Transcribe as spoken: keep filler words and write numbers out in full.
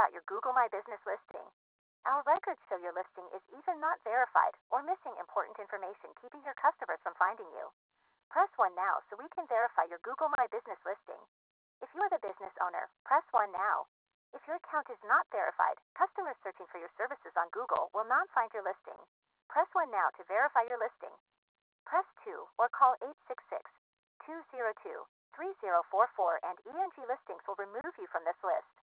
about your Google My Business listing? Our records show your listing is either not verified or missing important information, keeping your customers from finding you. Press one now so we can verify your Google My Business listing. If you are the business owner, press one now. If your account is not verified, customers searching for your services on Google will not find your listing. Press one now to verify your listing. Press two or call eight six six, two zero two, three zero four four and E N G Listings will remove you from this list.